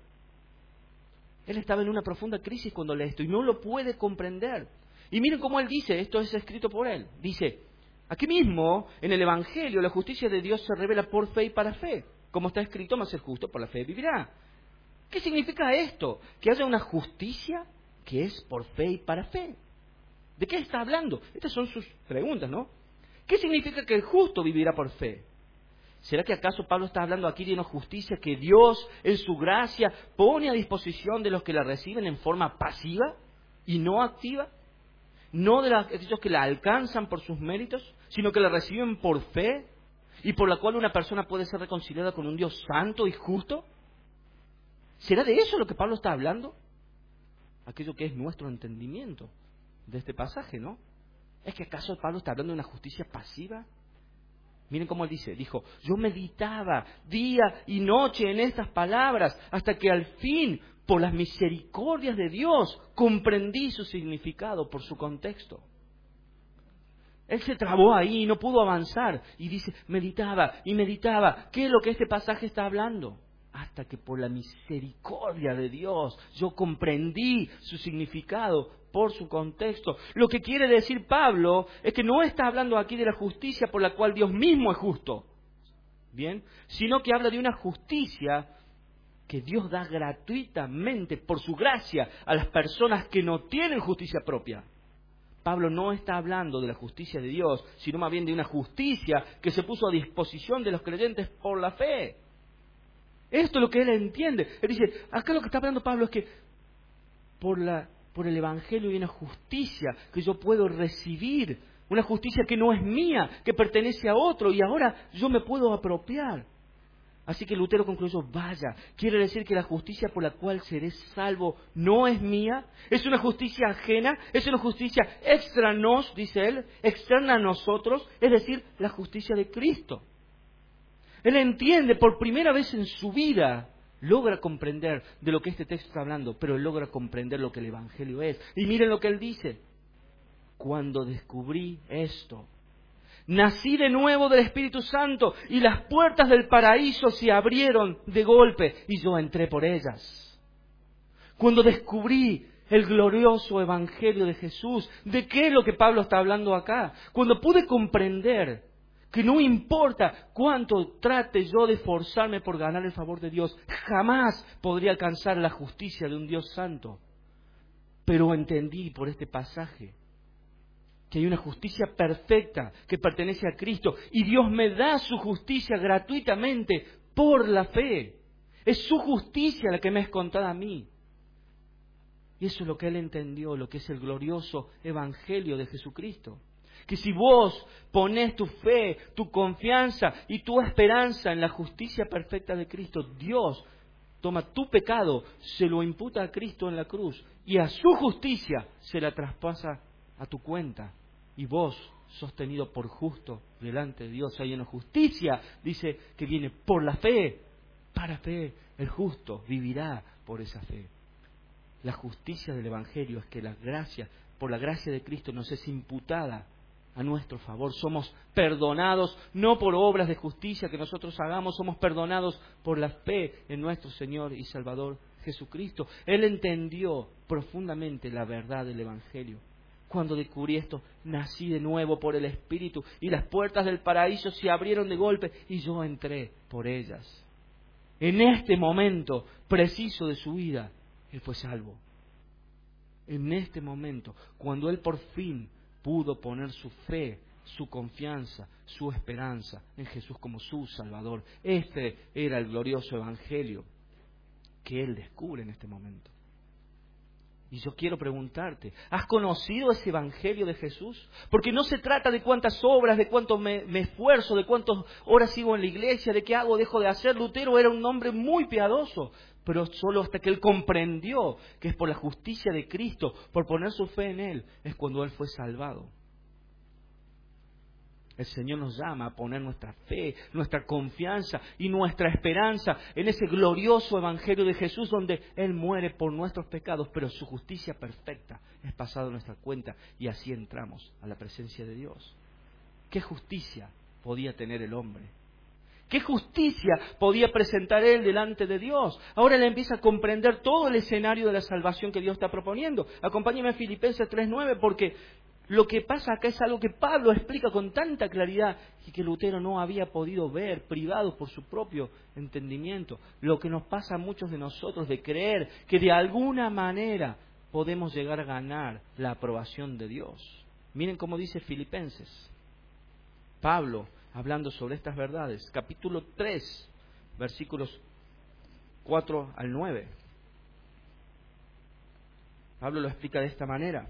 Él estaba en una profunda crisis cuando lee esto y no lo puede comprender. Y miren cómo él dice, esto es escrito por él. Dice, aquí mismo, en el Evangelio, la justicia de Dios se revela por fe y para fe. Como está escrito, mas el justo por la fe vivirá. ¿Qué significa esto? Que haya una justicia que es por fe y para fe. ¿De qué está hablando? Estas son sus preguntas, ¿no? ¿Qué significa que el justo vivirá por fe? ¿Será que acaso Pablo está hablando aquí de una justicia que Dios, en su gracia, pone a disposición de los que la reciben en forma pasiva y no activa? No de aquellos que la alcanzan por sus méritos, sino que la reciben por fe y por la cual una persona puede ser reconciliada con un Dios santo y justo. ¿Será de eso lo que Pablo está hablando? Aquello que es nuestro entendimiento de este pasaje, ¿no? ¿Es que acaso Pablo está hablando de una justicia pasiva? Miren cómo él dice, dijo, yo meditaba día y noche en estas palabras hasta que al fin, por las misericordias de Dios, comprendí su significado por su contexto. Él se trabó ahí y no pudo avanzar. Y dice, meditaba y meditaba. ¿Qué es lo que este pasaje está hablando? Hasta que por la misericordia de Dios yo comprendí su significado por su contexto. Lo que quiere decir Pablo es que no está hablando aquí de la justicia por la cual Dios mismo es justo, ¿bien? Sino que habla de una justicia que Dios da gratuitamente por su gracia a las personas que no tienen justicia propia. Pablo no está hablando de la justicia de Dios, sino más bien de una justicia que se puso a disposición de los creyentes por la fe. Esto es lo que él entiende. Él dice, acá lo que está hablando Pablo es que por, la, por el Evangelio hay una justicia que yo puedo recibir, una justicia que no es mía, que pertenece a otro y ahora yo me puedo apropiar. Así que Lutero concluyó, vaya, quiere decir que la justicia por la cual seré salvo no es mía, es una justicia ajena, es una justicia extra nos, dice él, externa a nosotros, es decir, la justicia de Cristo. Él entiende por primera vez en su vida, logra comprender de lo que este texto está hablando, pero él logra comprender lo que el Evangelio es. Y miren lo que él dice, cuando descubrí esto, nací de nuevo del Espíritu Santo y las puertas del paraíso se abrieron de golpe y yo entré por ellas. Cuando descubrí el glorioso Evangelio de Jesús, ¿de qué es lo que Pablo está hablando acá? Cuando pude comprender que no importa cuánto trate yo de esforzarme por ganar el favor de Dios, jamás podría alcanzar la justicia de un Dios santo. Pero entendí por este pasaje que hay una justicia perfecta que pertenece a Cristo y Dios me da su justicia gratuitamente por la fe. Es su justicia la que me es contada a mí. Y eso es lo que él entendió, lo que es el glorioso Evangelio de Jesucristo. Que si vos ponés tu fe, tu confianza y tu esperanza en la justicia perfecta de Cristo, Dios toma tu pecado, se lo imputa a Cristo en la cruz y a su justicia se la traspasa a tu cuenta. Y vos, sostenido por justo delante de Dios, hay una justicia, dice, que viene por la fe. Para fe, el justo vivirá por esa fe. La justicia del Evangelio es que la gracia, por la gracia de Cristo, nos es imputada a nuestro favor. Somos perdonados, no por obras de justicia que nosotros hagamos, somos perdonados por la fe en nuestro Señor y Salvador Jesucristo. Él entendió profundamente la verdad del Evangelio. Cuando descubrí esto, nací de nuevo por el Espíritu y las puertas del paraíso se abrieron de golpe y yo entré por ellas. En este momento preciso de su vida, él fue salvo. En este momento, cuando él por fin pudo poner su fe, su confianza, su esperanza en Jesús como su Salvador. Este era el glorioso Evangelio que él descubre en este momento. Y yo quiero preguntarte, ¿has conocido ese Evangelio de Jesús? Porque no se trata de cuántas obras, de cuánto me, me esfuerzo, de cuántas horas sigo en la iglesia, de qué hago, dejo de hacer. Lutero era un hombre muy piadoso, pero solo hasta que él comprendió que es por la justicia de Cristo, por poner su fe en Él, es cuando él fue salvado. El Señor nos llama a poner nuestra fe, nuestra confianza y nuestra esperanza en ese glorioso Evangelio de Jesús donde Él muere por nuestros pecados, pero su justicia perfecta es pasada a nuestra cuenta y así entramos a la presencia de Dios. ¿Qué justicia podía tener el hombre? ¿Qué justicia podía presentar él delante de Dios? Ahora él empieza a comprender todo el escenario de la salvación que Dios está proponiendo. Acompáñeme a Filipenses tres nueve porque lo que pasa acá es algo que Pablo explica con tanta claridad y que Lutero no había podido ver, privado por su propio entendimiento. Lo que nos pasa a muchos de nosotros de creer que de alguna manera podemos llegar a ganar la aprobación de Dios. Miren cómo dice Filipenses. Pablo, hablando sobre estas verdades, capítulo tres, versículos cuatro al nueve. Pablo lo explica de esta manera.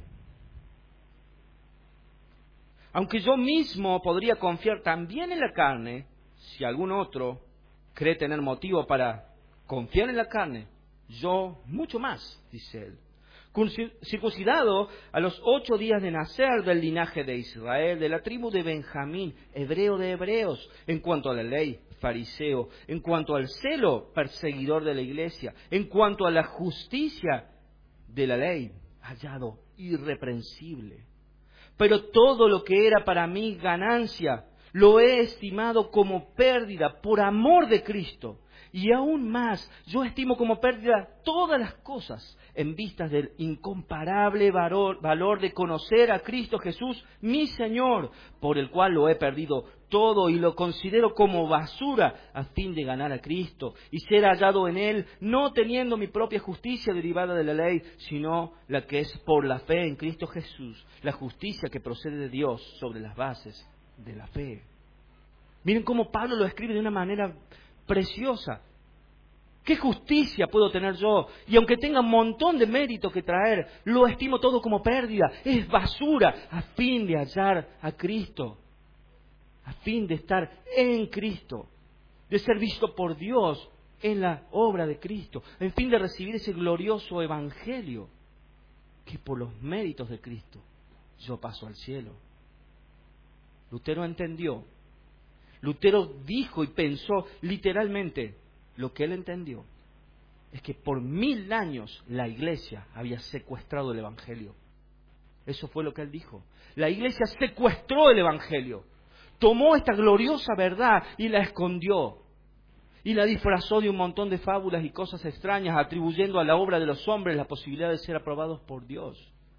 Aunque yo mismo podría confiar también en la carne, si algún otro cree tener motivo para confiar en la carne, yo mucho más, dice él. Circuncidado a los ocho días de nacer del linaje de Israel, de la tribu de Benjamín, hebreo de hebreos, en cuanto a la ley, fariseo, en cuanto al celo, perseguidor de la iglesia, en cuanto a la justicia de la ley, hallado irreprensible. Pero todo lo que era para mí ganancia, lo he estimado como pérdida por amor de Cristo. Y aún más, yo estimo como pérdida todas las cosas en vistas del incomparable valor, valor de conocer a Cristo Jesús, mi Señor, por el cual lo he perdido todo y lo considero como basura a fin de ganar a Cristo y ser hallado en Él, no teniendo mi propia justicia derivada de la ley, sino la que es por la fe en Cristo Jesús, la justicia que procede de Dios sobre las bases de la fe. Miren cómo Pablo lo escribe de una manera preciosa. ¿Qué justicia puedo tener yo? Y aunque tenga un montón de mérito que traer, lo estimo todo como pérdida. Es basura a fin de hallar a Cristo. A fin de estar en Cristo. de ser visto por Dios en la obra de Cristo, en fin de recibir ese glorioso evangelio, que por los méritos de Cristo yo paso al cielo. Lutero entendió, Lutero dijo y pensó literalmente, lo que él entendió es que por mil años la Iglesia había secuestrado el evangelio. Eso fue lo que él dijo. La Iglesia secuestró el evangelio, tomó esta gloriosa verdad y la escondió. Y la disfrazó de un montón de fábulas y cosas extrañas, atribuyendo a la obra de los hombres la posibilidad de ser aprobados por Dios.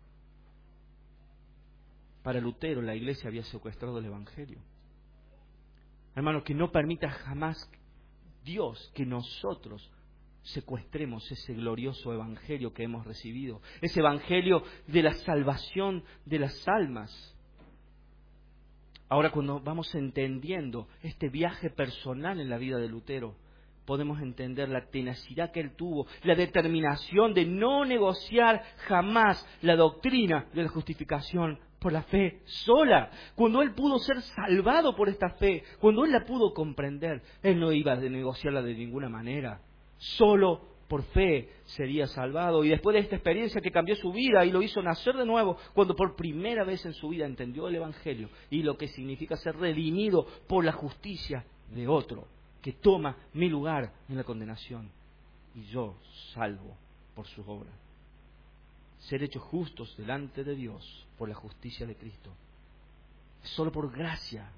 Para Lutero, la Iglesia había secuestrado el evangelio. Hermanos, que no permita jamás Dios que nosotros secuestremos ese glorioso evangelio que hemos recibido, ese evangelio de la salvación de las almas. Ahora, cuando vamos entendiendo este viaje personal en la vida de Lutero, podemos entender la tenacidad que él tuvo, la determinación de no negociar jamás la doctrina de la justificación por la fe sola. Cuando él pudo ser salvado por esta fe, cuando él la pudo comprender, él no iba a negociarla de ninguna manera. Solo por fe sería salvado. Y después de esta experiencia que cambió su vida y lo hizo nacer de nuevo, cuando por primera vez en su vida entendió el evangelio y lo que significa ser redimido por la justicia de otro, que toma mi lugar en la condenación y yo salvo por su obra. Ser hechos justos delante de Dios por la justicia de Cristo es solo por gracia,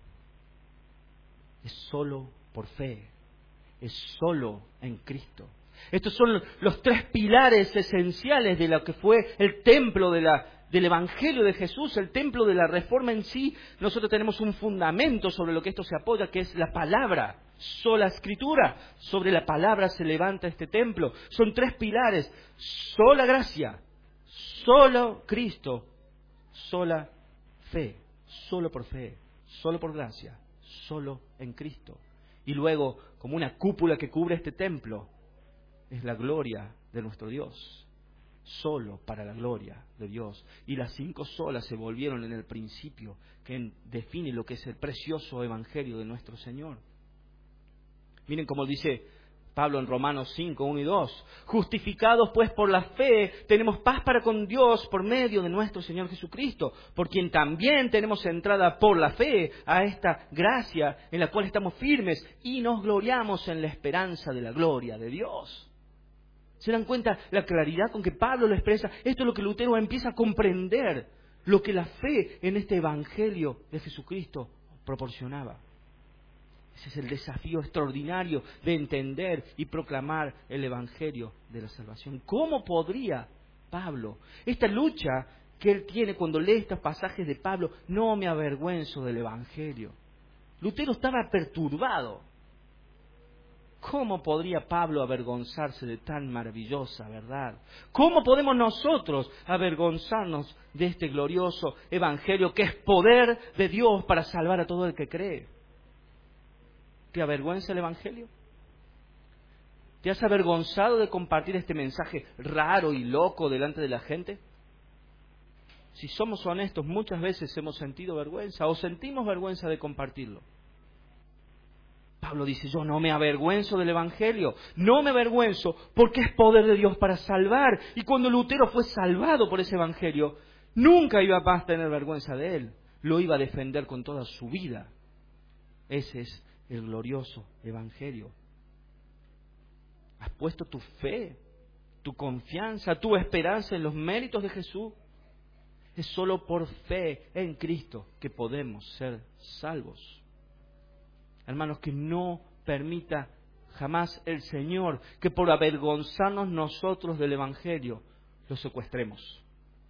es solo por fe, es solo en Cristo. Estos son los tres pilares esenciales de lo que fue el templo de la, del Evangelio de Jesús, el templo de la Reforma en sí. Nosotros tenemos un fundamento sobre lo que esto se apoya, que es la palabra, sola Escritura. Sobre la palabra se levanta este templo. Son tres pilares: sola gracia, solo Cristo, sola fe, solo por fe, solo por gracia, solo en Cristo. Y luego, como una cúpula que cubre este templo, es la gloria de nuestro Dios, solo para la gloria de Dios. Y las cinco solas se volvieron en el principio, que define lo que es el precioso evangelio de nuestro Señor. Miren cómo dice Pablo en Romanos cinco, uno y dos. Justificados pues por la fe, tenemos paz para con Dios por medio de nuestro Señor Jesucristo, por quien también tenemos entrada por la fe a esta gracia en la cual estamos firmes y nos gloriamos en la esperanza de la gloria de Dios. ¿Se dan cuenta la claridad con que Pablo lo expresa? Esto es lo que Lutero empieza a comprender, lo que la fe en este evangelio de Jesucristo proporcionaba. Ese es el desafío extraordinario de entender y proclamar el evangelio de la salvación. ¿Cómo podría Pablo, esta lucha que él tiene cuando lee estos pasajes de Pablo, no me avergüenzo del evangelio? Lutero estaba perturbado. ¿Cómo podría Pablo avergonzarse de tan maravillosa verdad? ¿Cómo podemos nosotros avergonzarnos de este glorioso evangelio que es poder de Dios para salvar a todo el que cree? ¿Te avergüenza el evangelio? ¿Te has avergonzado de compartir este mensaje raro y loco delante de la gente? Si somos honestos, muchas veces hemos sentido vergüenza o sentimos vergüenza de compartirlo. Pablo dice, yo no me avergüenzo del evangelio, no me avergüenzo porque es poder de Dios para salvar. Y cuando Lutero fue salvado por ese evangelio, nunca iba a tener vergüenza de él, lo iba a defender con toda su vida. Ese es el glorioso evangelio. ¿Has puesto tu fe, tu confianza, tu esperanza en los méritos de Jesús? Es solo por fe en Cristo que podemos ser salvos. Hermanos, que no permita jamás el Señor que por avergonzarnos nosotros del evangelio lo secuestremos.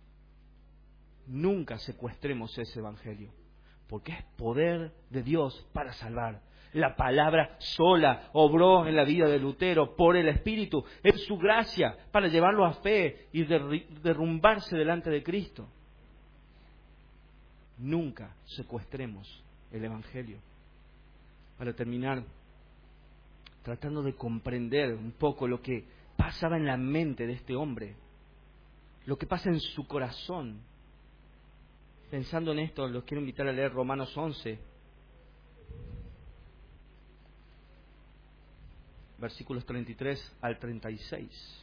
Nunca secuestremos ese evangelio, porque es poder de Dios para salvar. La palabra sola obró en la vida de Lutero por el Espíritu, es su gracia para llevarlo a fe y derrumbarse delante de Cristo. Nunca secuestremos el evangelio. Para terminar, tratando de comprender un poco lo que pasaba en la mente de este hombre, lo que pasa en su corazón. Pensando en esto, los quiero invitar a leer Romanos once. versículos treinta y tres al treinta y seis.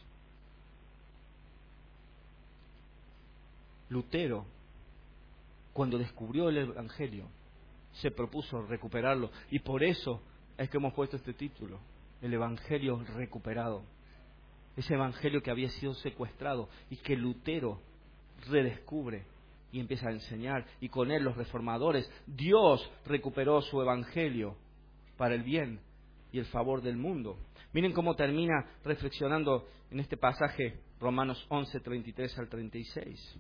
Lutero, cuando descubrió el Evangelio, se propuso recuperarlo, y por eso es que hemos puesto este título, el Evangelio recuperado. Ese Evangelio que había sido secuestrado y que Lutero redescubre y empieza a enseñar, y con él los reformadores. Dios recuperó su Evangelio para el bien y el favor del mundo. Miren cómo termina reflexionando en este pasaje Romanos once, treinta y tres al treinta y seis.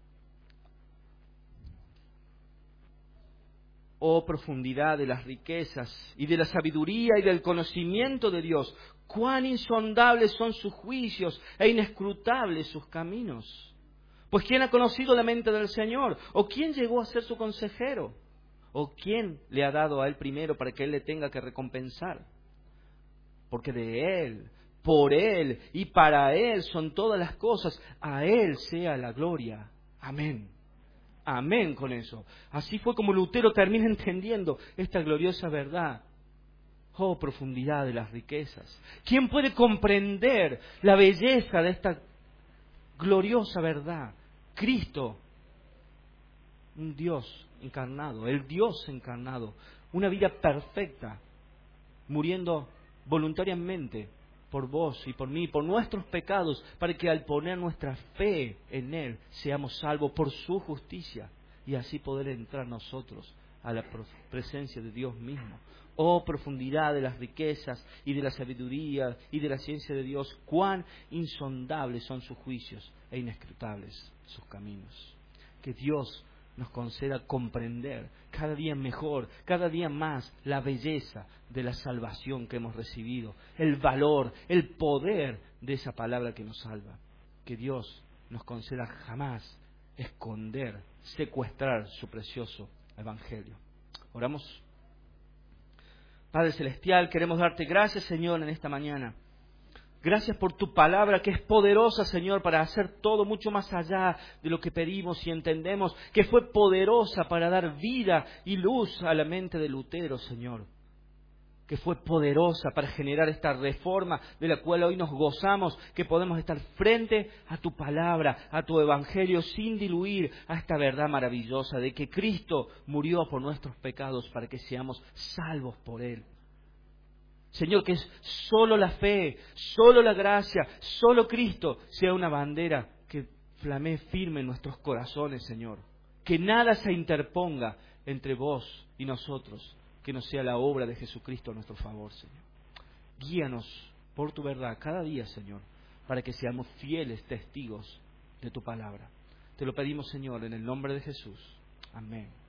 Oh profundidad de las riquezas y de la sabiduría y del conocimiento de Dios, cuán insondables son sus juicios e inescrutables sus caminos. Pues ¿quién ha conocido la mente del Señor? ¿O quién llegó a ser su consejero? ¿O quién le ha dado a él primero para que él le tenga que recompensar? Porque de él, por él y para él son todas las cosas, a él sea la gloria. Amén. Amén con eso. Así fue como Lutero termina entendiendo esta gloriosa verdad. Oh, profundidad de las riquezas. ¿Quién puede comprender la belleza de esta gloriosa verdad? Cristo, un Dios encarnado, el Dios encarnado, una vida perfecta, muriendo voluntariamente por vos y por mí, por nuestros pecados, para que al poner nuestra fe en Él seamos salvos por su justicia y así poder entrar nosotros a la presencia de Dios mismo. Oh profundidad de las riquezas y de la sabiduría y de la ciencia de Dios, cuán insondables son sus juicios e inescrutables sus caminos. Que Dios nos conceda comprender cada día mejor, cada día más la belleza de la salvación que hemos recibido, el valor, el poder de esa palabra que nos salva. Que Dios nos conceda jamás esconder, secuestrar su precioso Evangelio. Oramos. Padre Celestial, queremos darte gracias, Señor, en esta mañana. Gracias por tu palabra que es poderosa, Señor, para hacer todo mucho más allá de lo que pedimos y entendemos, que fue poderosa para dar vida y luz a la mente de Lutero, Señor, que fue poderosa para generar esta reforma de la cual hoy nos gozamos, que podemos estar frente a tu palabra, a tu evangelio, sin diluir a esta verdad maravillosa de que Cristo murió por nuestros pecados para que seamos salvos por Él. Señor, que solo la fe, solo la gracia, solo Cristo sea una bandera que flamee firme en nuestros corazones, Señor. Que nada se interponga entre vos y nosotros, que no sea la obra de Jesucristo a nuestro favor, Señor. Guíanos por tu verdad cada día, Señor, para que seamos fieles testigos de tu palabra. Te lo pedimos, Señor, en el nombre de Jesús. Amén.